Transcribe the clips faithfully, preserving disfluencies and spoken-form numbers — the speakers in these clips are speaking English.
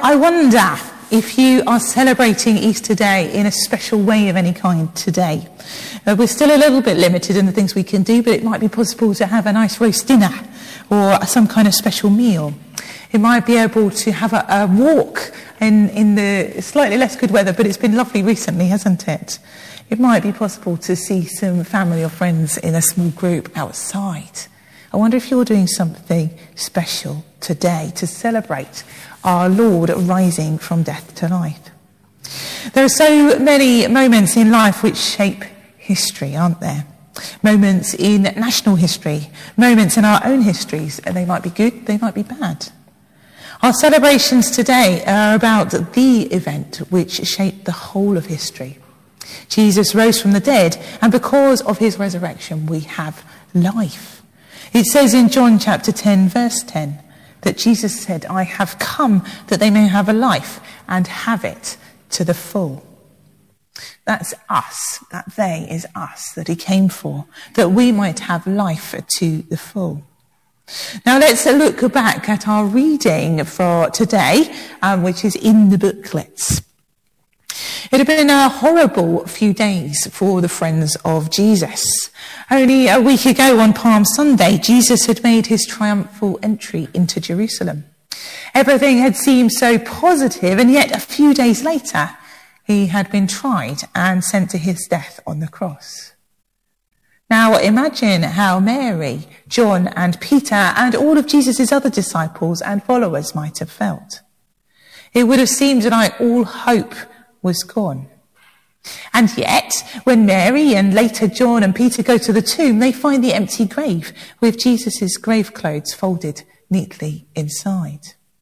I wonder if you are celebrating Easter Day in a special way of any kind today. Uh, we're still a little bit limited in the things we can do, but it might be possible to have a nice roast dinner or some kind of special meal. It might be able to have a, a walk in, in the slightly less good weather, but it's been lovely recently, hasn't it? It might be possible to see some family or friends in a small group outside. I wonder if you're doing something special today to celebrate our Lord rising from death to life. There are so many moments in life which shape history, aren't there? Moments in national history, moments in our own histories, and they might be good, they might be bad. Our celebrations today are about the event which shaped the whole of history. Jesus rose from the dead, and because of his resurrection, we have life. It says in John chapter ten, verse ten, that Jesus said, I have come that they may have a life and have it to the full. That's us, that they is us, that he came for, that we might have life to the full. Now let's look back at our reading for today, um, which is in the booklets. It had been a horrible few days for the friends of Jesus. Only a week ago on Palm Sunday, Jesus had made his triumphal entry into Jerusalem. Everything had seemed so positive, and yet a few days later, he had been tried and sent to his death on the cross. Now imagine how Mary, John and Peter and all of Jesus' other disciples and followers might have felt. It would have seemed like all hope was gone. And yet, when Mary and later John and Peter go to the tomb, they find the empty grave with Jesus' grave clothes folded neatly inside.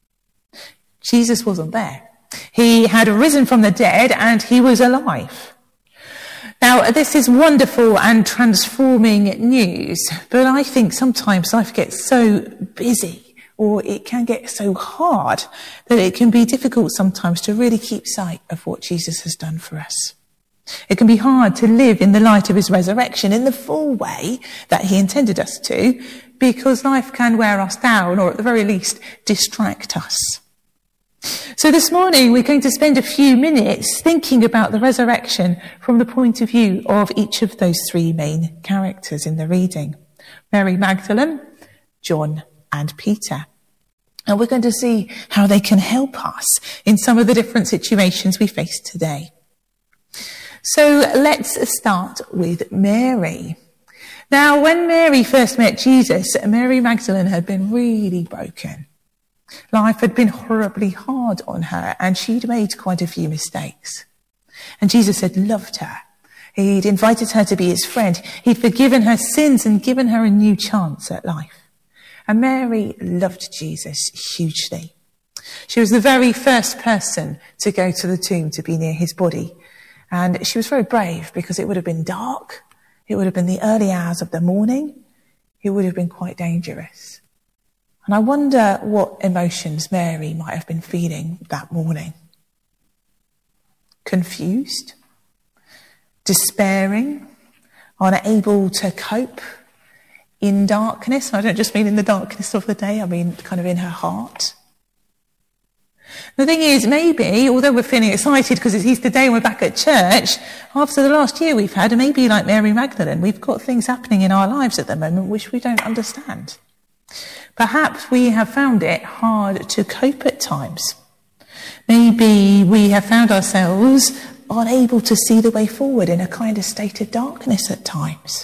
Jesus wasn't there. He had risen from the dead and he was alive. Now, this is wonderful and transforming news, but I think sometimes life gets so busy, or it can get so hard, that it can be difficult sometimes to really keep sight of what Jesus has done for us. It can be hard to live in the light of his resurrection in the full way that he intended us to, because life can wear us down, or at the very least, distract us. So this morning, we're going to spend a few minutes thinking about the resurrection from the point of view of each of those three main characters in the reading: Mary Magdalene, John, and Peter. And we're going to see how they can help us in some of the different situations we face today. So let's start with Mary. Now, when Mary first met Jesus, Mary Magdalene had been really broken. Life had been horribly hard on her, and she'd made quite a few mistakes. And Jesus had loved her. He'd invited her to be his friend. He'd forgiven her sins and given her a new chance at life. And Mary loved Jesus hugely. She was the very first person to go to the tomb to be near his body. And she was very brave, because it would have been dark. It would have been the early hours of the morning. It would have been quite dangerous. And I wonder what emotions Mary might have been feeling that morning. Confused, despairing, unable to cope, in darkness. And I don't just mean in the darkness of the day, I mean kind of in her heart. The thing is, maybe, although we're feeling excited because it's Easter Day and we're back at church, after the last year we've had, and maybe like Mary Magdalene, we've got things happening in our lives at the moment which we don't understand. Perhaps we have found it hard to cope at times. Maybe we have found ourselves unable to see the way forward in a kind of state of darkness at times.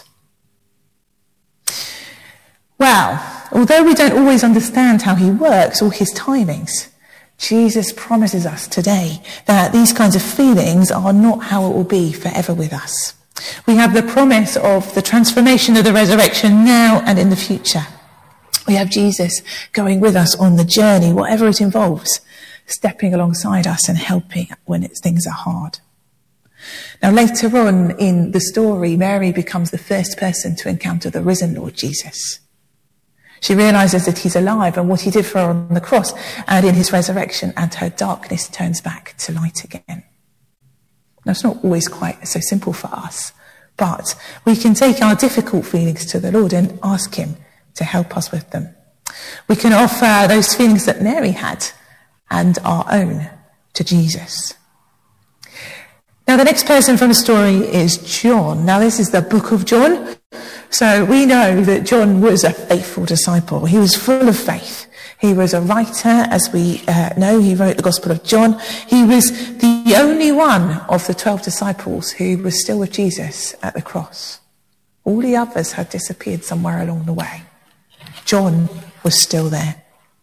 Well, although we don't always understand how he works or his timings, Jesus promises us today that these kinds of feelings are not how it will be forever with us. We have the promise of the transformation of the resurrection now and in the future. We have Jesus going with us on the journey, whatever it involves, stepping alongside us and helping when it's, things are hard. Now, later on in the story, Mary becomes the first person to encounter the risen Lord Jesus. She realizes that he's alive and what he did for her on the cross and in his resurrection, and her darkness turns back to light again. Now, it's not always quite so simple for us, but we can take our difficult feelings to the Lord and ask him to help us with them. We can offer those feelings that Mary had and our own to Jesus. Now, the next person from the story is John. Now, this is the book of John. So we know that John was a faithful disciple. He was full of faith. He was a writer, as we uh, know. He wrote the Gospel of John. He was the only one of the twelve disciples who was still with Jesus at the cross. All the others had disappeared somewhere along the way. John was still there.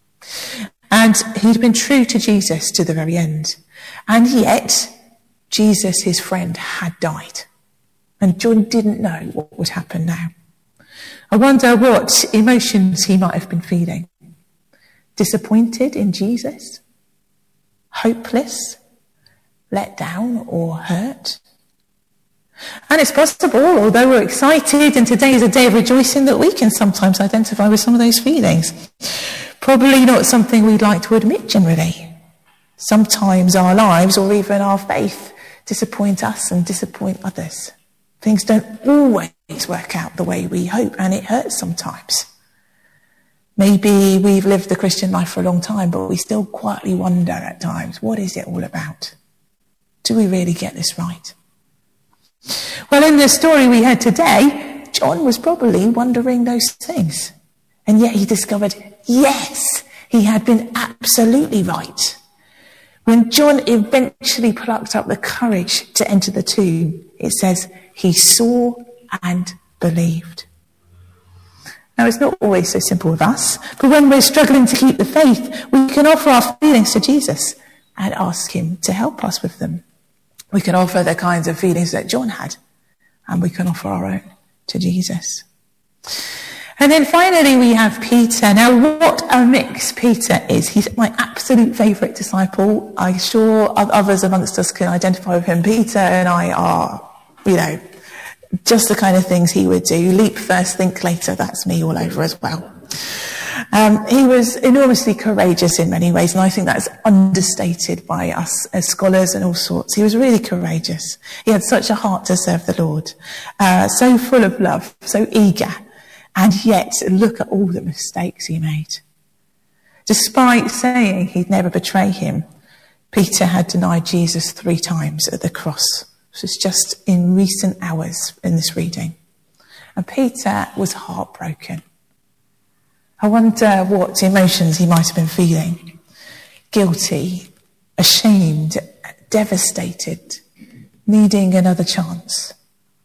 And he'd been true to Jesus to the very end. And yet, Jesus, his friend, had died. And John didn't know what would happen now. I wonder what emotions he might have been feeling. Disappointed in Jesus? Hopeless? Let down or hurt? And it's possible, although we're excited and today is a day of rejoicing, that we can sometimes identify with some of those feelings. Probably not something we'd like to admit generally. Sometimes our lives or even our faith disappoint us and disappoint others. Things don't always work out the way we hope, and it hurts sometimes. Maybe we've lived the Christian life for a long time, but we still quietly wonder at times, what is it all about? Do we really get this right? Well, in the story we heard today, John was probably wondering those things. And yet he discovered, yes, he had been absolutely right. When John eventually plucked up the courage to enter the tomb, it says he saw and believed. Now, it's not always so simple with us, but when we're struggling to keep the faith, we can offer our feelings to Jesus and ask him to help us with them. We can offer the kinds of feelings that John had, and we can offer our own to Jesus. And then finally we have Peter. Now, what a mix Peter is. He's my absolute favourite disciple. I'm sure others amongst us can identify with him. Peter and I are, you know, just the kind of things he would do. Leap first, think later. That's me all over as well. Um, he was enormously courageous in many ways, and I think that's understated by us as scholars and all sorts. He was really courageous. He had such a heart to serve the Lord, uh, so full of love, so eager. And yet, look at all the mistakes he made. Despite saying he'd never betray him, Peter had denied Jesus three times at the cross. This was just in recent hours in this reading. And Peter was heartbroken. I wonder what emotions he might have been feeling. Guilty, ashamed, devastated, needing another chance.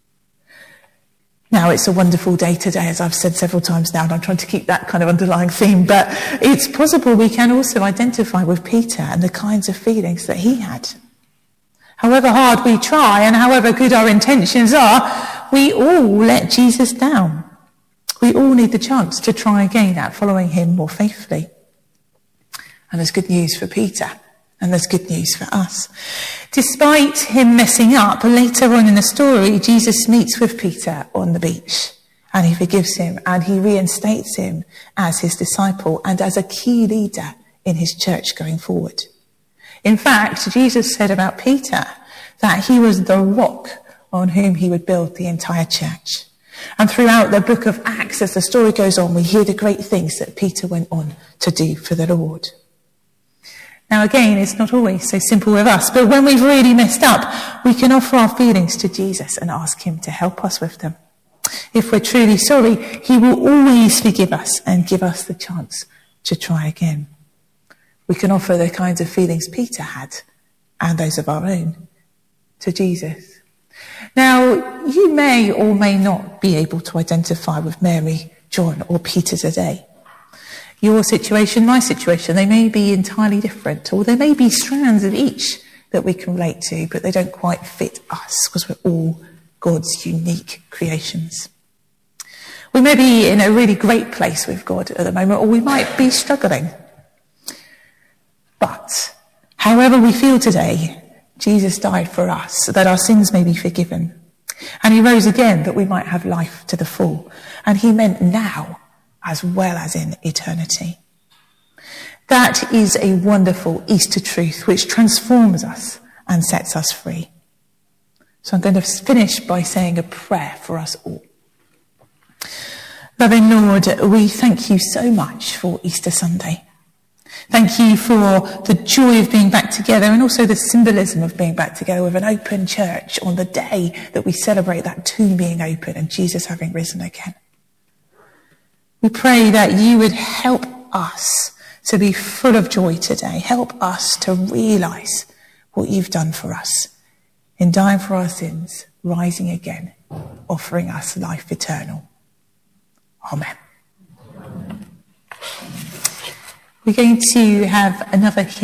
Now, it's a wonderful day today, as I've said several times now, and I'm trying to keep that kind of underlying theme, but it's possible we can also identify with Peter and the kinds of feelings that he had. However hard we try and however good our intentions are, we all let Jesus down. We all need the chance to try again at following him more faithfully. And there's good news for Peter, and there's good news for us. Despite him messing up, later on in the story, Jesus meets with Peter on the beach, and he forgives him, and he reinstates him as his disciple and as a key leader in his church going forward. In fact, Jesus said about Peter that he was the rock on whom he would build the entire church. And throughout the book of Acts, as the story goes on, we hear the great things that Peter went on to do for the Lord. Now, again, it's not always so simple with us, but when we've really messed up, we can offer our feelings to Jesus and ask him to help us with them. If we're truly sorry, he will always forgive us and give us the chance to try again. We can offer the kinds of feelings Peter had and those of our own to Jesus. Now, you may or may not be able to identify with Mary, John, or Peter today. Your situation, my situation, they may be entirely different, or there may be strands of each that we can relate to, but they don't quite fit us because we're all God's unique creations. We may be in a really great place with God at the moment, or we might be struggling. But however we feel today, Jesus died for us so that our sins may be forgiven. And he rose again that we might have life to the full. And he meant now as well as in eternity. That is a wonderful Easter truth which transforms us and sets us free. So I'm going to finish by saying a prayer for us all. Loving Lord, we thank you so much for Easter Sunday. Thank you for the joy of being back together and also the symbolism of being back together with an open church on the day that we celebrate that tomb being open and Jesus having risen again. We pray that you would help us to be full of joy today. Help us to realise what you've done for us in dying for our sins, rising again, offering us life eternal. Amen. We're going to have another